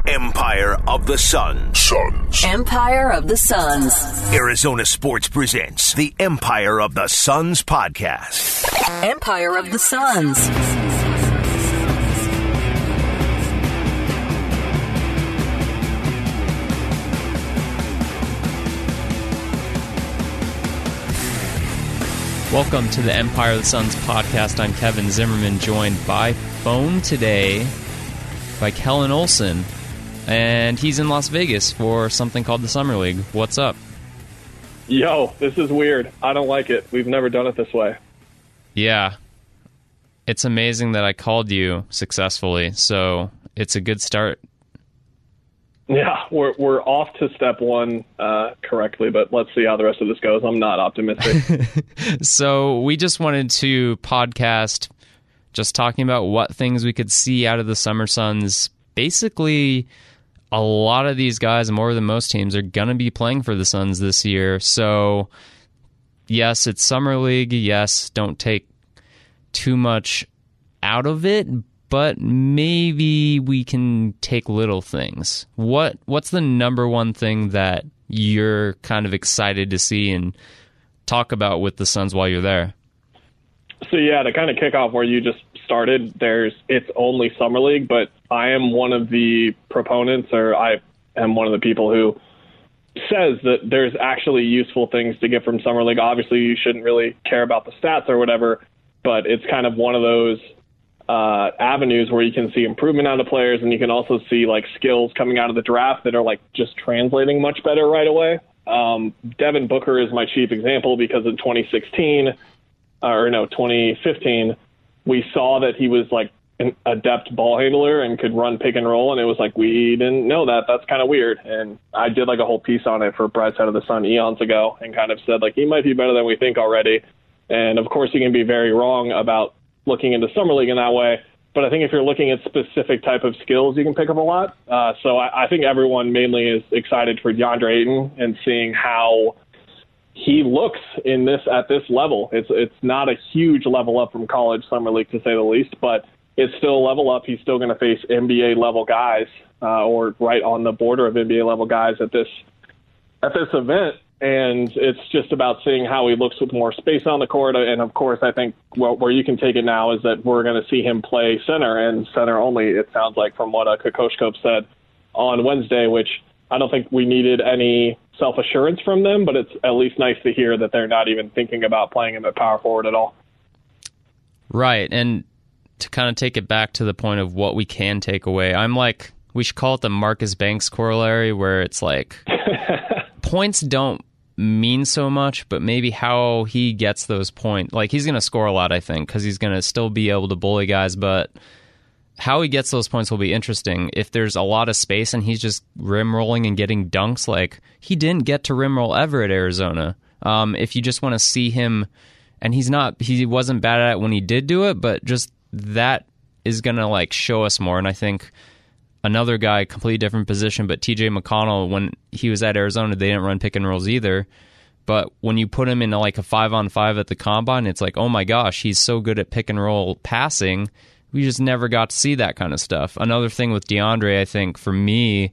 Empire of the Suns. Empire of the Suns. Arizona Sports presents the Empire of the Suns podcast. Empire of the Suns. Welcome to the Empire of the Suns podcast. I'm Kevin Zimmerman, joined by phone today by Kellen Olson, and he's in Las Vegas for something called the Summer League. What's up? Yo, this is weird. I don't like it. We've never done it this way. Yeah. It's amazing that I called you successfully, so it's a good start. Yeah, we're off to step one correctly, but let's see how the rest of this goes. I'm not optimistic. So we just wanted to podcast just talking about what things we could see out of the Summer Suns. Basically, a lot of these guys, more than most teams, are going to be playing for the Suns this year. So, yes, it's Summer League. Yes, don't take too much out of it, but maybe we can take little things. What's the number one thing that you're kind of excited to see and talk about with the Suns while you're there? So, yeah, to kind of kick off where you just started, it's only Summer League, but I am one of the proponents, or I am one of the people who says that there's actually useful things to get from Summer League. Obviously, you shouldn't really care about the stats or whatever, but it's kind of one of those avenues where you can see improvement out of players, and you can also see like skills coming out of the draft that are like just translating much better right away. Devin Booker is my chief example because in 2015, we saw that he was like an adept ball handler and could run pick and roll, and it was like, we didn't know that. That's kind of weird. And I did like a whole piece on it for Bright Side of the Sun eons ago and kind of said like, he might be better than we think already. And of course you can be very wrong about looking into Summer League in that way. But I think if you're looking at specific type of skills, you can pick up a lot. So I think everyone mainly is excited for DeAndre Ayton and seeing how he looks at this level. It's not a huge level up from college Summer League, to say the least, but it's still a level up. He's still going to face NBA level guys, or right on the border of NBA level guys at this event. And it's just about seeing how he looks with more space on the court. And of course, I think where you can take it now is that we're going to see him play center and center only. It sounds like from what Kokoshkov said on Wednesday, which I don't think we needed any self-assurance from them, but it's at least nice to hear that they're not even thinking about playing him at power forward at all. Right. And to kind of take it back to the point of what we can take away, I'm like, we should call it the Marcus Banks corollary, where it's like points don't mean so much, but maybe how he gets those points. Like, he's going to score a lot, I think, because he's going to still be able to bully guys, but how he gets those points will be interesting. If there's a lot of space and he's just rim rolling and getting dunks, like he didn't get to rim roll ever at Arizona. If you just want to see him, and he wasn't bad at it when he did do it, but just that is going to like show us more. And I think another guy, completely different position, but TJ McConnell, when he was at Arizona, they didn't run pick and rolls either. But when you put him in like a 5-on-5 at the combine, it's like, oh my gosh, he's so good at pick and roll passing. We just never got to see that kind of stuff. Another thing with DeAndre, I think, for me,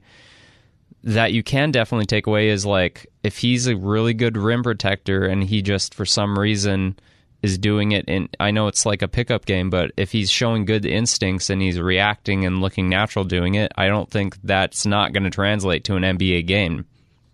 that you can definitely take away is like, if he's a really good rim protector and he just, for some reason, is doing it, and I know it's like a pickup game, but if he's showing good instincts and he's reacting and looking natural doing it, I don't think that's not going to translate to an NBA game.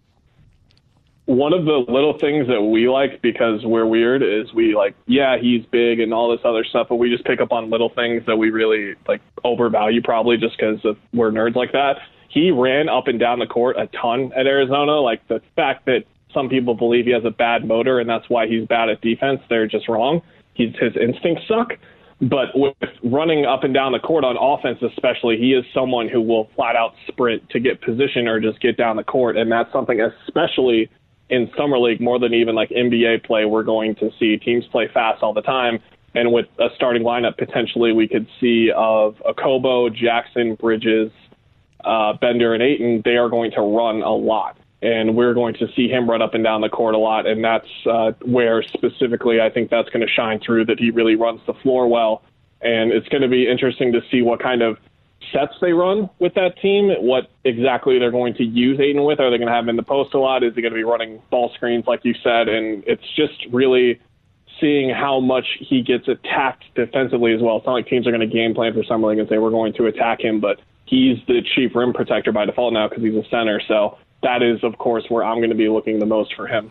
One of the little things that we like, because we're weird, is we like, yeah, he's big and all this other stuff, but we just pick up on little things that we really like overvalue, probably just because we're nerds like that. He ran up and down the court a ton at Arizona. Like, the fact that some people believe he has a bad motor and that's why he's bad at defense, they're just wrong. His instincts suck. But with running up and down the court on offense especially, he is someone who will flat out sprint to get position or just get down the court. And that's something, especially in Summer League, more than even like NBA play, we're going to see teams play fast all the time. And with a starting lineup, potentially we could see of Okobo, Jackson, Bridges, Bender, and Ayton, they are going to run a lot. And we're going to see him run up and down the court a lot. And that's where specifically I think that's going to shine through, that he really runs the floor well. And it's going to be interesting to see what kind of sets they run with that team, what exactly they're going to use Ayton with. Are they going to have him in the post a lot? Is he going to be running ball screens, like you said? And it's just really seeing how much he gets attacked defensively as well. It's not like teams are going to game plan for Summer League and say we're going to attack him, but he's the chief rim protector by default now because he's a center. So that is, of course, where I'm going to be looking the most for him.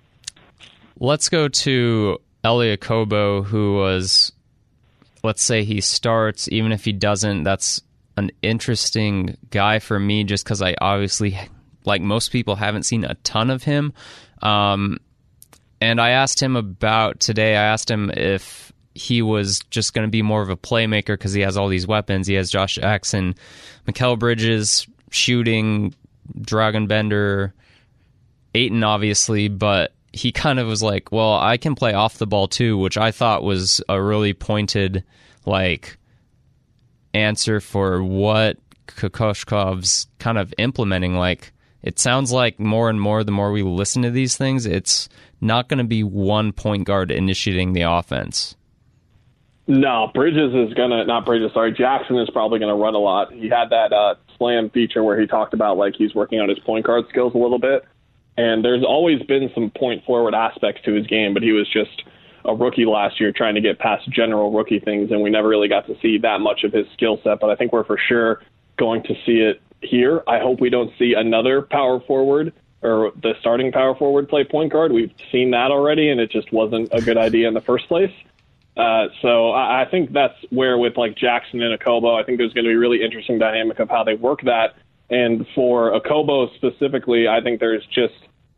Let's go to Elie Okobo, who was, let's say he starts. Even if he doesn't, that's an interesting guy for me just because I obviously, like most people, haven't seen a ton of him. And I asked him about today, I asked him if he was just going to be more of a playmaker because he has all these weapons. He has Josh Jackson, Mikal Bridges, shooting, Dragan Bender, Ayton, obviously, but he kind of was like, well, I can play off the ball too, which I thought was a really pointed, like, answer for what Kokoshkov's kind of implementing. Like, it sounds like more and more, the more we listen to these things, it's not going to be one point guard initiating the offense. No, Jackson is probably going to run a lot. He had that slam feature where he talked about, like, he's working on his point guard skills a little bit. And there's always been some point forward aspects to his game, but he was just a rookie last year trying to get past general rookie things, and we never really got to see that much of his skill set. But I think we're for sure going to see it here. I hope we don't see another power forward or the starting power forward play point guard. We've seen that already, and it just wasn't a good idea in the first place. So I think that's where with like Jackson and Okobo, I think there's going to be a really interesting dynamic of how they work that. And for Okobo specifically, I think there's just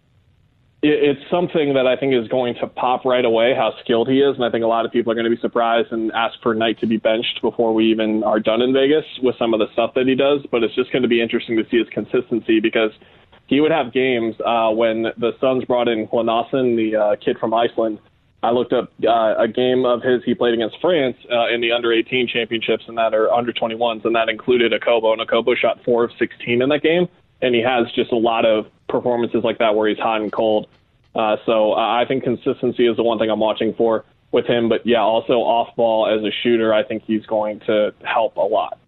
it's something that I think is going to pop right away, how skilled he is. And I think a lot of people are going to be surprised and ask for Knight to be benched before we even are done in Vegas with some of the stuff that he does. But it's just going to be interesting to see his consistency because he would have games when the Suns brought in Hlanason, the kid from Iceland. I looked up a game of his he played against France in the under-18 championships, and that are under-21s, and that included Okobo. And Okobo shot 4 of 16 in that game, and he has just a lot of performances like that where he's hot and cold. So I think consistency is the one thing I'm watching for with him. But, yeah, also off-ball as a shooter, I think he's going to help a lot.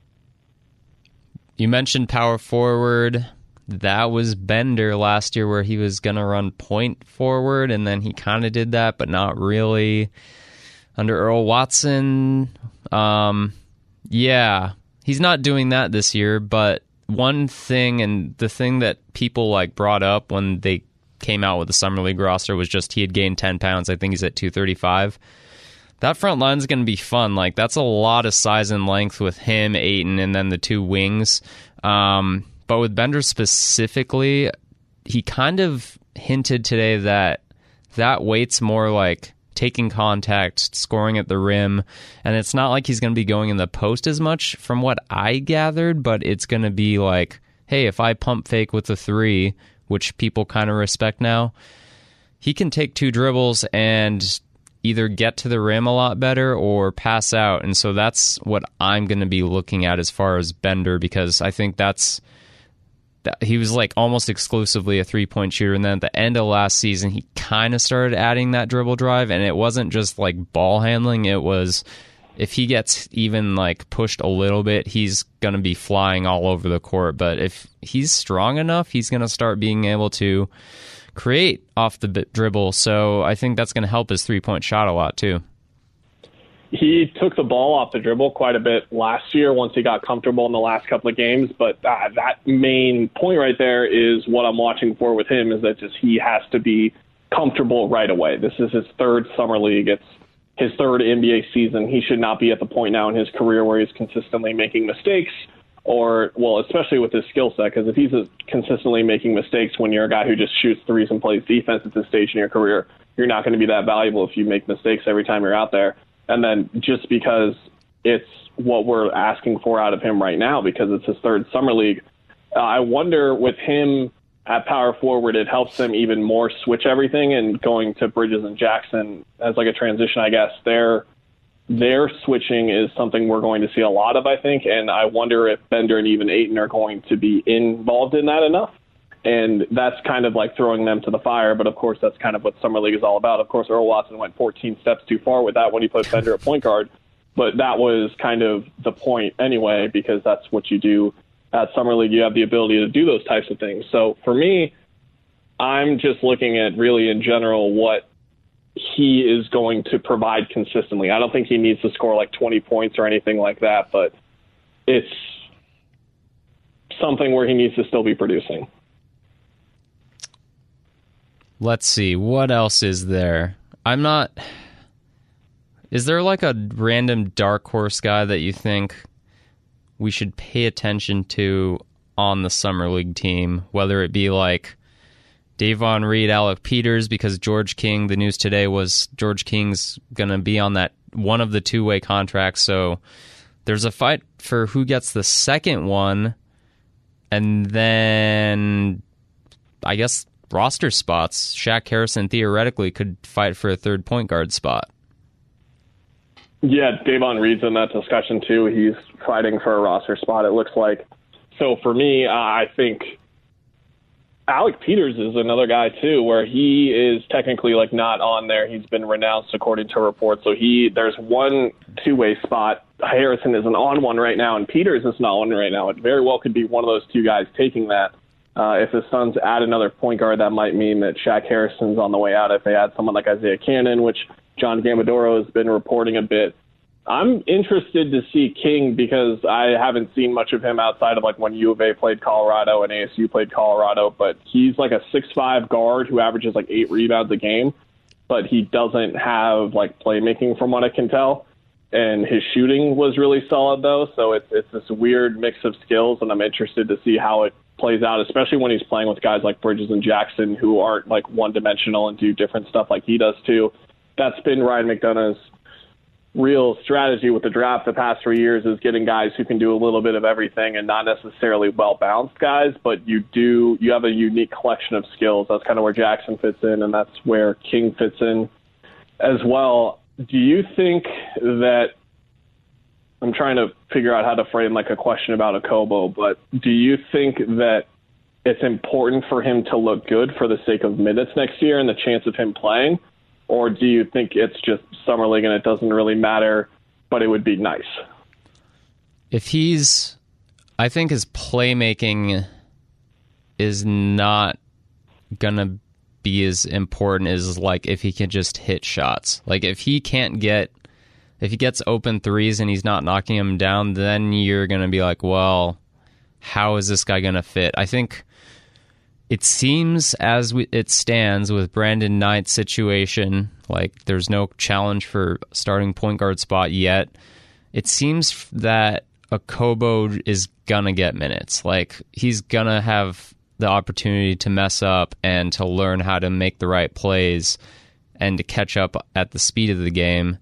You mentioned power forward. That was Bender last year where he was going to run point forward, and then he kind of did that, but not really. Under Earl Watson, he's not doing that this year, but one thing, and the thing that people like brought up when they came out with the Summer League roster was just he had gained 10 pounds. I think he's at 235. That front line is going to be fun. Like, that's a lot of size and length with him, Ayton, and then the two wings. But with Bender specifically, he kind of hinted today that weight's more like taking contact, scoring at the rim, and it's not like he's going to be going in the post as much from what I gathered, but it's going to be like, hey, if I pump fake with the 3, which people kind of respect now, he can take 2 dribbles and either get to the rim a lot better or pass out. And so that's what I'm going to be looking at as far as Bender, because I think he was like almost exclusively a 3-point shooter, and then at the end of last season he kind of started adding that dribble drive, and it wasn't just like ball handling, it was if he gets even like pushed a little bit, he's going to be flying all over the court. But if he's strong enough, he's going to start being able to create off the dribble, so I think that's going to help his 3-point shot a lot too. He took the ball off the dribble quite a bit last year once he got comfortable in the last couple of games. But that main point right there is what I'm watching for with him, is that just he has to be comfortable right away. This is his 3rd Summer League. It's his 3rd NBA season. He should not be at the point now in his career where he's consistently making mistakes or, well, especially with his skill set, because if he's consistently making mistakes when you're a guy who just shoots threes and plays defense at this stage in your career, you're not going to be that valuable if you make mistakes every time you're out there. And then just because it's what we're asking for out of him right now, because it's his 3rd Summer League, I wonder with him at power forward, it helps them even more switch everything, and going to Bridges and Jackson as like a transition, I guess. Their switching is something we're going to see a lot of, I think. And I wonder if Bender and even Ayton are going to be involved in that enough. And that's kind of like throwing them to the fire. But, of course, that's kind of what Summer League is all about. Of course, Earl Watson went 14 steps too far with that when he put Bender at point guard. But that was kind of the point anyway, because that's what you do at Summer League. You have the ability to do those types of things. So for me, I'm just looking at really in general what he is going to provide consistently. I don't think he needs to score like 20 points or anything like that, but it's something where he needs to still be producing. Let's see. What else is there? Is there like a random dark horse guy that you think we should pay attention to on the Summer League team? Whether it be like Davon Reed, Alec Peters, because George King, the news today was George King's going to be on that one of the two-way contracts. So there's a fight for who gets the second one. And then I guess roster spots. Shaq Harrison theoretically could fight for a third point guard spot. Yeah, Davon Reed's in that discussion too. He's fighting for a roster spot, it looks like. So for me, I think Alec Peters is another guy too, where he is technically like not on there. He's been renounced according to reports. So there's one two-way spot. Harrison isn't on one right now, and Peters is not on right now. It very well could be one of those two guys taking that. If the Suns add another point guard, that might mean that Shaq Harrison's on the way out. If they add someone like Isaiah Cannon, which John Gambadoro has been reporting a bit. I'm interested to see King because I haven't seen much of him outside of like when U of A played Colorado and ASU played Colorado, but he's like a 6'5" guard who averages like 8 rebounds a game, but he doesn't have like playmaking from what I can tell. And his shooting was really solid though, so it's this weird mix of skills, and I'm interested to see how it plays out, especially when he's playing with guys like Bridges and Jackson who aren't like one-dimensional and do different stuff like he does too. That's been Ryan McDonough's real strategy with the draft the past 3 years, is getting guys who can do a little bit of everything and not necessarily well-balanced guys, but you have a unique collection of skills. That's kind of where Jackson fits in, and that's where King fits in as well. Do you think that, I'm trying to figure out how to frame like a question about Okobo, but do you think that it's important for him to look good for the sake of minutes next year and the chance of him playing? Or do you think it's just Summer League and it doesn't really matter, but it would be nice? I think his playmaking is not going to be as important as like if he can just hit shots. Like if he gets open threes and he's not knocking them down, then you're going to be like, well, how is this guy going to fit? I think it seems as it stands with Brandon Knight's situation, like there's no challenge for starting point guard spot yet. It seems that Okobo is going to get minutes. Like he's going to have the opportunity to mess up and to learn how to make the right plays and to catch up at the speed of the game.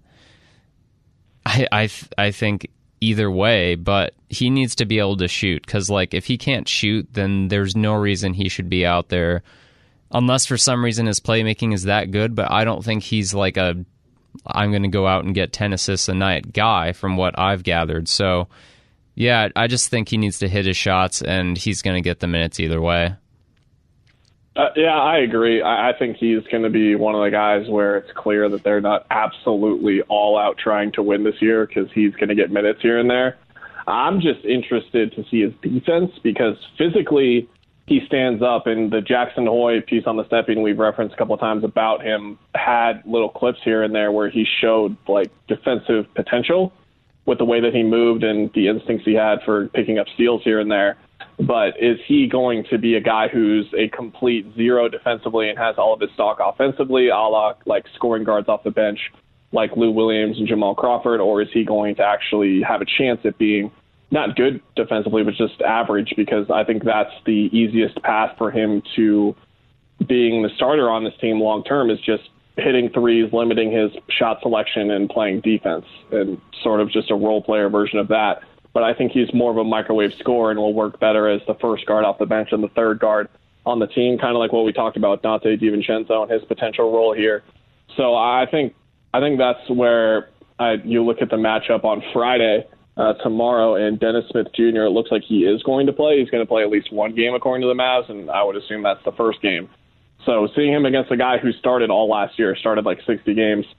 I think either way, but he needs to be able to shoot, because like if he can't shoot, then there's no reason he should be out there, unless for some reason his playmaking is that good. But I don't think he's like I'm going to go out and get 10 assists a night guy from what I've gathered. So yeah, I just think he needs to hit his shots, and he's going to get the minutes either way. Yeah, I agree. I think he's going to be one of the guys where it's clear that they're not absolutely all out trying to win this year, because he's going to get minutes here and there. I'm just interested to see his defense, because physically he stands up, and the Jackson Hoy piece on the Stepping we've referenced a couple of times about him had little clips here and there where he showed like defensive potential with the way that he moved and the instincts he had for picking up steals here and there. But is he going to be a guy who's a complete zero defensively and has all of his stock offensively, a la like scoring guards off the bench like Lou Williams and Jamal Crawford, or is he going to actually have a chance at being not good defensively, but just average? Because I think that's the easiest path for him to being the starter on this team long term, is just hitting threes, limiting his shot selection, and playing defense, and sort of just a role player version of that. But I think he's more of a microwave scorer and will work better as the first guard off the bench and the third guard on the team, kind of like what we talked about with Dante DiVincenzo and his potential role here. So I think that's where you look at the matchup on Friday, tomorrow, and Dennis Smith Jr., it looks like he is going to play. He's going to play at least one game according to the Mavs, and I would assume that's the first game. So seeing him against a guy who started all last year, started like 60 games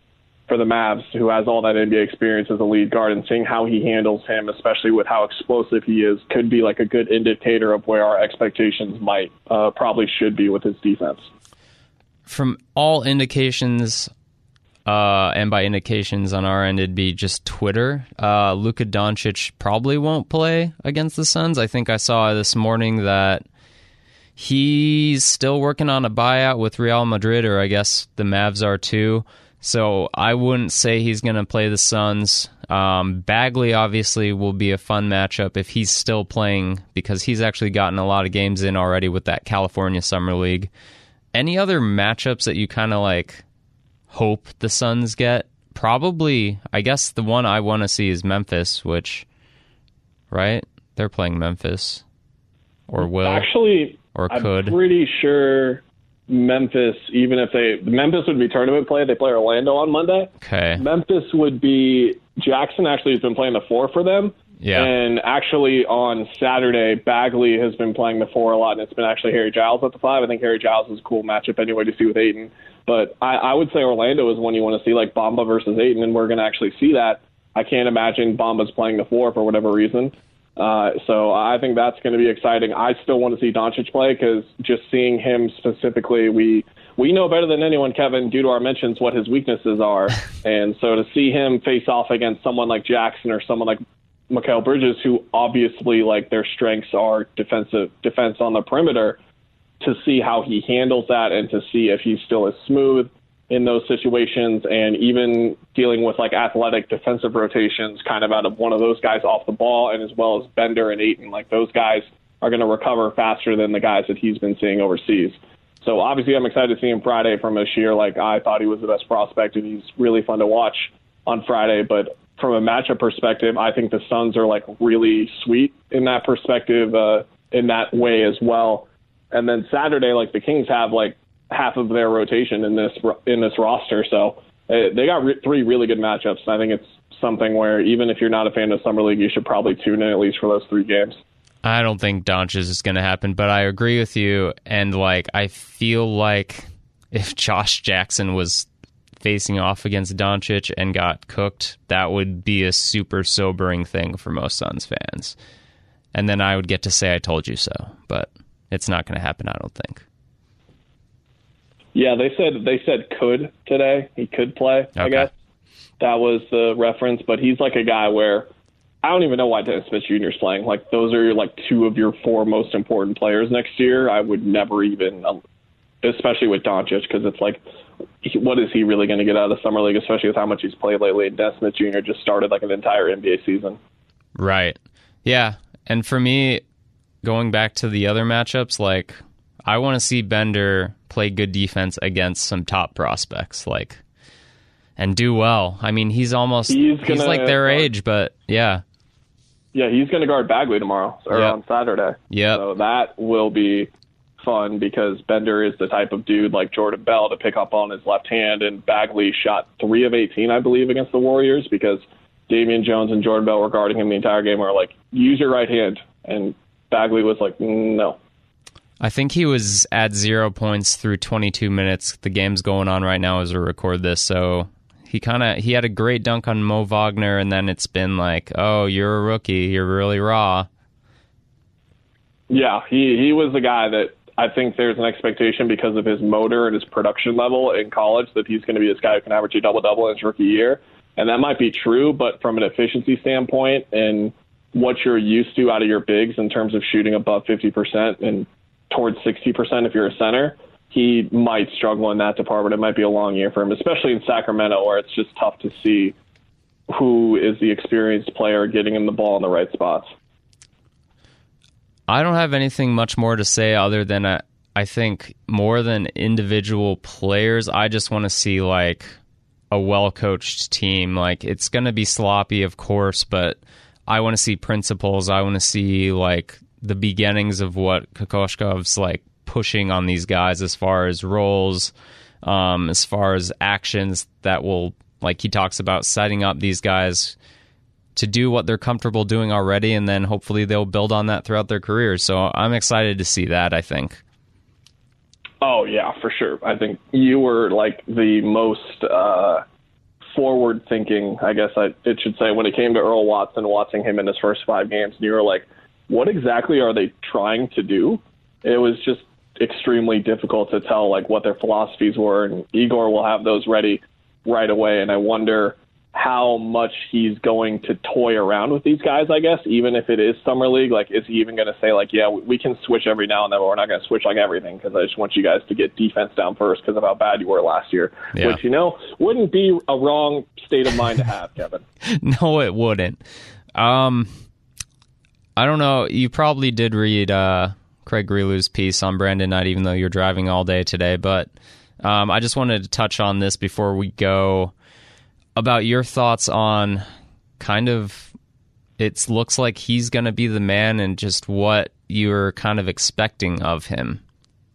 for the Mavs, who has all that NBA experience as a lead guard, and seeing how he handles him, especially with how explosive he is, could be like a good indicator of where our expectations might probably should be with his defense. From all indications, and by indications on our end, it'd be just Twitter, Luka Doncic probably won't play against the Suns. I think I saw this morning that he's still working on a buyout with Real Madrid, or I guess the Mavs are too. So I wouldn't say he's going to play the Suns. Bagley obviously will be a fun matchup if he's still playing, because he's actually gotten a lot of games in already with that California Summer League. Any other matchups that you kind of like hope the Suns get? Probably, I guess the one I want to see is Memphis, which, right? They're playing Memphis. Or will. Actually, or could. I'm pretty sure Memphis, even if Memphis would be tournament play, they play Orlando on Monday. Okay. Memphis would be, Jackson actually has been playing the 4 for them. Yeah. And actually on Saturday, Bagley has been playing the 4 a lot, and it's been actually Harry Giles at the 5. I think Harry Giles is a cool matchup anyway to see with Ayton. But I would say Orlando is one you want to see, like Bamba versus Ayton, and we're going to actually see that. I can't imagine Bamba's playing the 4 for whatever reason. So I think that's going to be exciting. I still want to see Doncic play, because just seeing him specifically, we know better than anyone, Kevin, due to our mentions, what his weaknesses are. And so to see him face off against someone like Jackson or someone like Mikal Bridges, who obviously like their strengths are defense on the perimeter, to see how he handles that and to see if he's still as smooth in those situations, and even dealing with like athletic defensive rotations kind of out of one of those guys off the ball, and as well as Bender and Ayton. Like those guys are going to recover faster than the guys that he's been seeing overseas. So obviously I'm excited to see him Friday from Ashir. Like I thought he was the best prospect, and he's really fun to watch on Friday. But from a matchup perspective, I think the Suns are like really sweet in that perspective, in that way as well. And then Saturday, like the Kings have like half of their rotation in this roster, so they got 3 really good matchups. I think it's something where even if you're not a fan of Summer League, you should probably tune in at least for those 3 games. I don't think Doncic is going to happen, but I agree with you. And like I feel like if Josh Jackson was facing off against Doncic and got cooked, that would be a super sobering thing for most Suns fans. And then I would get to say I told you so, but it's not going to happen, I don't think. Yeah, they said could today. He could play, okay. I guess. That was the reference, but he's like a guy where I don't even know why Dennis Smith Jr. is playing. Like those are like 2 of your 4 most important players next year. I would never even, especially with Doncic, because it's like, what is he really going to get out of the Summer League, especially with how much he's played lately. And Dennis Smith Jr. just started like an entire NBA season. Right. Yeah. And for me, going back to the other matchups, like I want to see Bender play good defense against some top prospects, like, and do well. I mean, he's like their age, but yeah. Yeah, he's going to guard Bagley tomorrow, or on Saturday. Yeah. So that will be fun, because Bender is the type of dude like Jordan Bell to pick up on his left hand, and Bagley shot 3 of 18, I believe, against the Warriors, because Damian Jones and Jordan Bell were guarding him the entire game, were like, use your right hand, and Bagley was like, no. I think he was at 0 points through 22 minutes. The game's going on right now as we record this, so he had a great dunk on Mo Wagner, and then it's been like, oh, you're a rookie, you're really raw. Yeah, he was the guy that I think there's an expectation because of his motor and his production level in college that he's going to be this guy who can average a double-double in his rookie year. And that might be true, but from an efficiency standpoint and what you're used to out of your bigs in terms of shooting above 50% and towards 60% if you're a center, he might struggle in that department. It might be a long year for him, especially in Sacramento, where it's just tough to see who is the experienced player getting him the ball in the right spots. I don't have anything much more to say other than I think more than individual players, I just want to see like a well-coached team. Like it's going to be sloppy, of course, but I want to see principles. I want to see like the beginnings of what Kokoshkov's like pushing on these guys as far as roles, as far as actions that will, like he talks about, setting up these guys to do what they're comfortable doing already, and then hopefully they'll build on that throughout their careers. So I'm excited to see that, I think. Oh, yeah, for sure. I think you were like the most forward thinking, I guess it should say, when it came to Earl Watson, watching him in his first 5 games, and you were like, what exactly are they trying to do? It was just extremely difficult to tell like what their philosophies were, and Igor will have those ready right away. And I wonder how much he's going to toy around with these guys, I guess, even if it is summer league. Like, is he even going to say like, yeah, we can switch every now and then, but we're not going to switch like everything because I just want you guys to get defense down first because of how bad you were last year, which, wouldn't be a wrong state of mind to have, Kevin. No, it wouldn't. I don't know. You probably did read Craig Grilou's piece on Brandon Knight, even though you're driving all day today. But I just wanted to touch on this before we go about your thoughts on kind of, it looks like he's going to be the man and just what you're kind of expecting of him.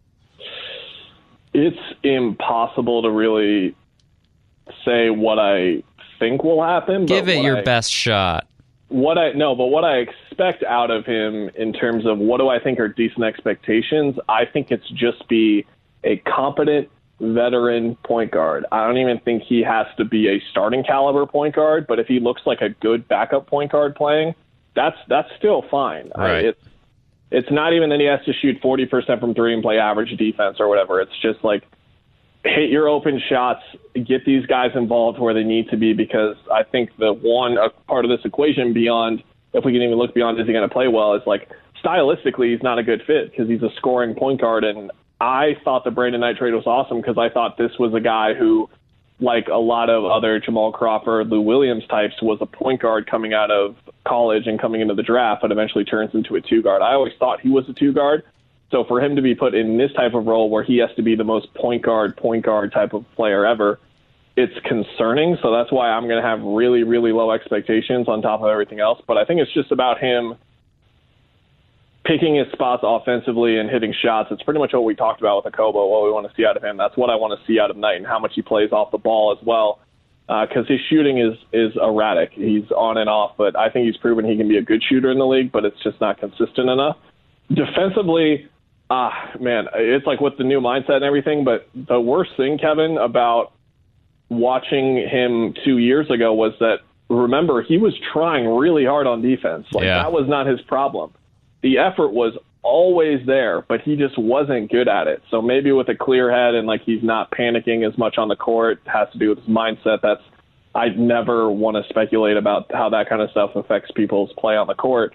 It's impossible to really say what I think will happen. Give it your best shot. What I expect out of him in terms of what do I think are decent expectations, I think it's just be a competent veteran point guard. I don't even think he has to be a starting caliber point guard, but if he looks like a good backup point guard playing, that's still fine. Right. It's not even that he has to shoot 40% from 3 and play average defense or whatever. It's just like, hit your open shots, get these guys involved where they need to be, because I think a part of this equation beyond, if we can even look beyond, is he going to play well, is like stylistically he's not a good fit because he's a scoring point guard. And I thought the Brandon Knight trade was awesome because I thought this was a guy who, like a lot of other Jamal Crawford, Lou Williams types, was a point guard coming out of college and coming into the draft, but eventually turns into a 2 guard. I always thought he was a 2 guard. So for him to be put in this type of role where he has to be the most point guard type of player ever, it's concerning. So that's why I'm going to have really, really low expectations on top of everything else. But I think it's just about him picking his spots offensively and hitting shots. It's pretty much what we talked about with Akobo, what we want to see out of him. That's what I want to see out of Knight, and how much he plays off the ball as well, because his shooting is erratic. He's on and off, but I think he's proven he can be a good shooter in the league, but it's just not consistent enough. Defensively, man, it's like with the new mindset and everything, but the worst thing, Kevin, about watching him 2 years ago was that, remember, he was trying really hard on defense. That was not his problem. The effort was always there, but he just wasn't good at it. So maybe with a clear head and like he's not panicking as much on the court, has to do with his mindset. I'd never want to speculate about how that kind of stuff affects people's play on the court.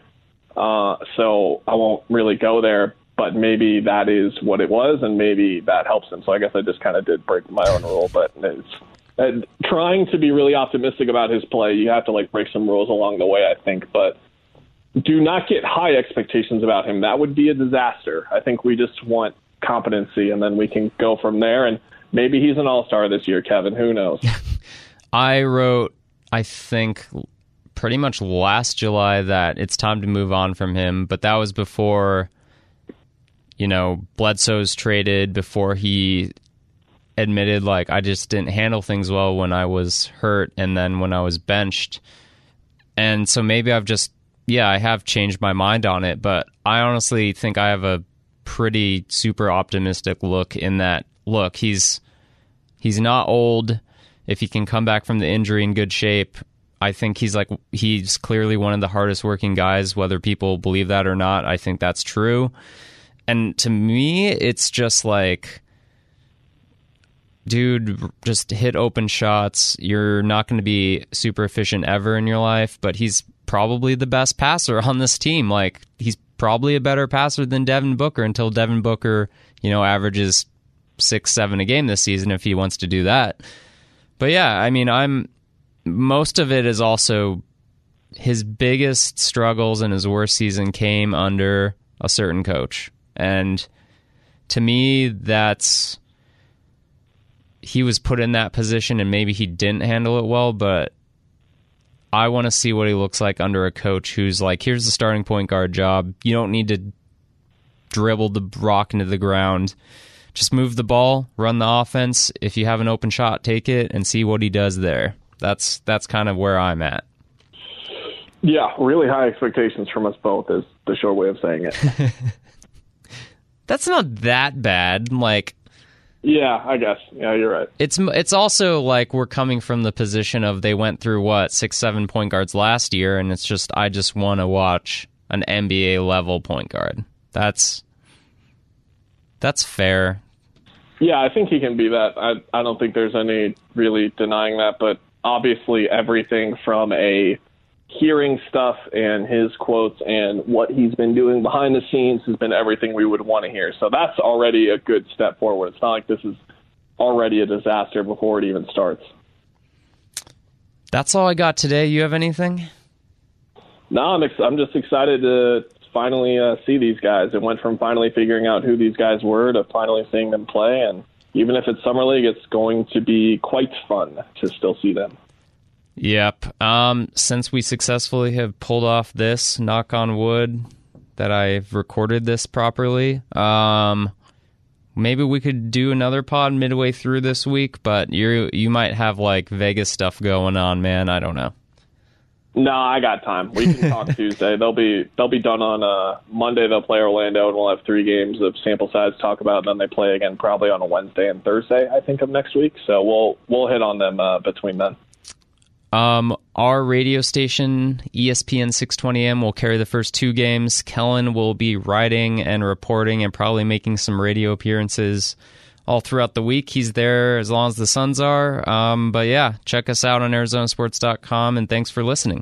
So I won't really go there, but maybe that is what it was, and maybe that helps him. So I guess I just kind of did break my own rule, but it's trying to be really optimistic about his play. You have to like break some rules along the way, I think, but do not get high expectations about him. That would be a disaster. I think we just want competency, and then we can go from there. And maybe he's an all-star this year, Kevin. Who knows? I wrote, I think, pretty much last July that it's time to move on from him, but that was before, Bledsoe's traded, before he admitted, like, I just didn't handle things well when I was hurt and then when I was benched. And so maybe I have changed my mind on it, but I honestly think I have a pretty super optimistic look in that, look, he's not old. If he can come back from the injury in good shape, I think he's clearly one of the hardest working guys, whether people believe that or not. I think that's true. And to me, it's just like, dude, just hit open shots. You're not going to be super efficient ever in your life, but he's probably the best passer on this team. Like, he's probably a better passer than Devin Booker until Devin Booker, averages 6-7 a game this season if he wants to do that. But yeah, I mean, most of it is also his biggest struggles and his worst season came under a certain coach. And to me, he was put in that position and maybe he didn't handle it well, but I want to see what he looks like under a coach who's like, here's the starting point guard job. You don't need to dribble the rock into the ground. Just move the ball, run the offense. If you have an open shot, take it and see what he does there. That's kind of where I'm at. Yeah, really high expectations from us both is the short way of saying it. That's not that bad. Like, Yeah, I guess. Yeah, you're right. It's also like we're coming from the position of they went through 6-7 point guards last year, and it's just I just want to watch an NBA level point guard. That's fair. Yeah, I think he can be that. I don't think there's any really denying that, but obviously everything from hearing stuff and his quotes and what he's been doing behind the scenes has been everything we would want to hear. So that's already a good step forward. It's not like this is already a disaster before it even starts. That's all I got today. You have anything? No, I'm just excited to finally see these guys. It went from finally figuring out who these guys were to finally seeing them play. And even if it's Summer League, it's going to be quite fun to still see them. Yep. Since we successfully have pulled off this, knock on wood, that I've recorded this properly, maybe we could do another pod midway through this week, but you might have like Vegas stuff going on, man. I don't know. No, I got time. We can talk Tuesday. They'll be done on Monday. They'll play Orlando, and we'll have 3 games of sample size to talk about. And then they play again probably on a Wednesday and Thursday, I think, of next week. So we'll hit on them between then. Our radio station, ESPN 620M, will carry the first 2 games. Kellen will be writing and reporting and probably making some radio appearances all throughout the week. He's there as long as the Suns are. But yeah, check us out on ArizonaSports.com, and thanks for listening.